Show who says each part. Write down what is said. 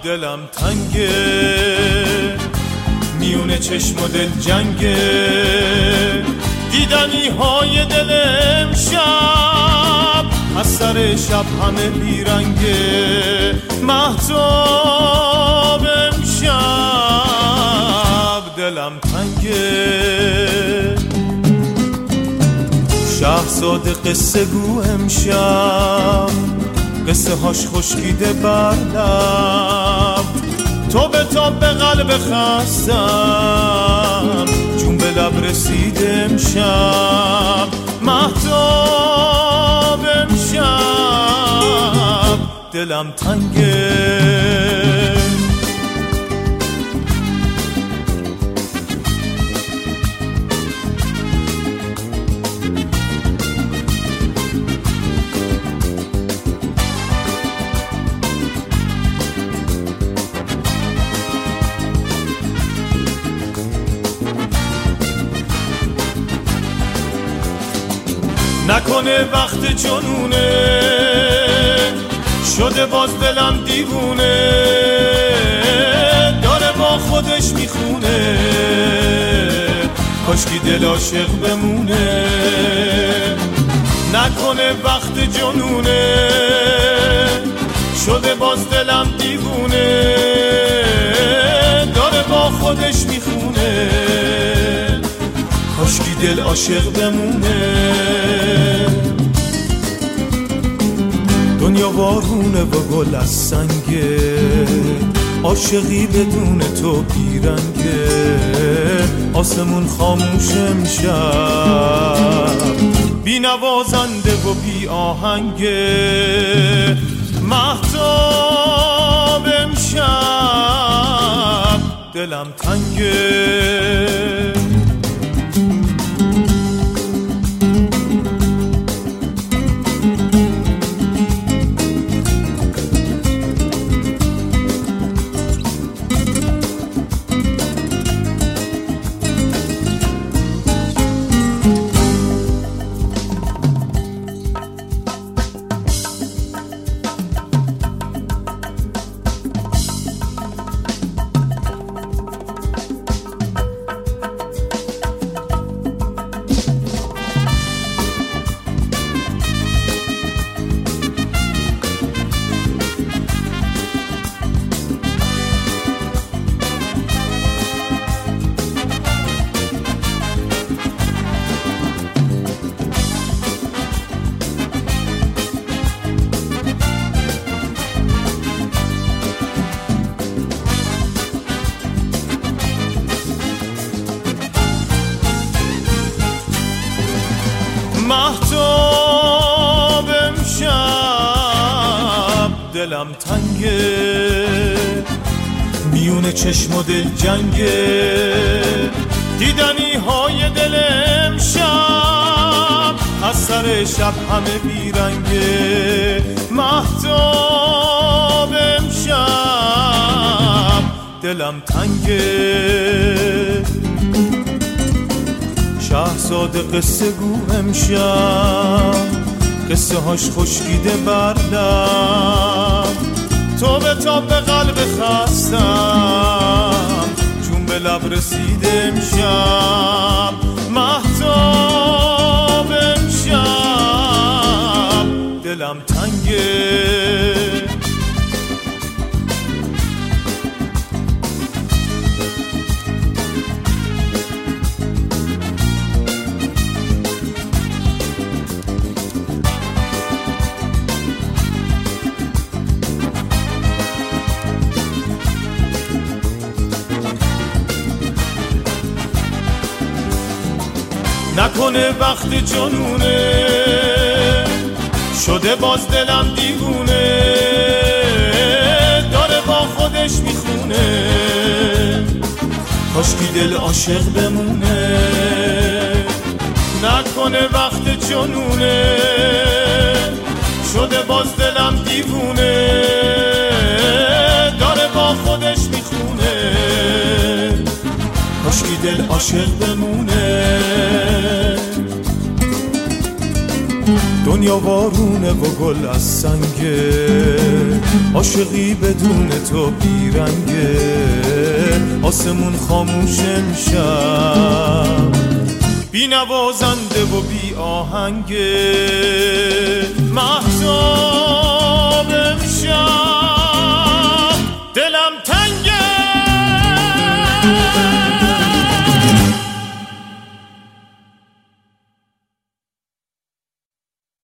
Speaker 1: دلم تنگه، میونه چشم و دل جنگه، دیدنی های دل امشب از سر شب همه بیرنگه. مهتاب امشب دلم تنگه، شهرزاد قصه گو امشب قصه هاش خشکیده بر لب، تو به قلب خستم جون به لب رسید امشب. مهتاب امشب دلم تنگه، نکنه وقت جنونه شده باز دلم دیوونه، داره با خودش میخونه کاشکی دل عاشق بمونه. نکنه وقت جنونه شده باز دلم دیوونه، داره با خودش میخونه کاشکی دل عاشق بمونه. دنیا وارونه و گل از سنگه، عاشقی بدون تو بیرنگه، آسمون خاموش امشب بی نوازنده و بی آهنگه. مهتاب امشب دلم تنگه، مهتاب امشب دلم تنگه، میونه چشم و دل جنگه، دیدنی های دل امشب از سر شب همه بیرنگه. مهتاب امشب دلم تنگه، شهرزاد قصه گو امشب قصه هاش خشکیده بر لب، تو به قلب خستم جون به لب رسید امشب. مهتاب امشب دلم تنگه، نکنه وقت جنونه شده باز دلم دیوونه، داره با خودش میخونه کاشکی دل عاشق بمونه. نکنه وقت جنونه شده باز دلم دیوونه، داره با خودش میخونه کاشکی دل عاشق بمونه. دنیا دنیا وارونه و گل از سنگه، عاشقی بدون تو بیرنگه، آسمون خاموش امشب، بی نوازنده و بی آهنگه. مهتاب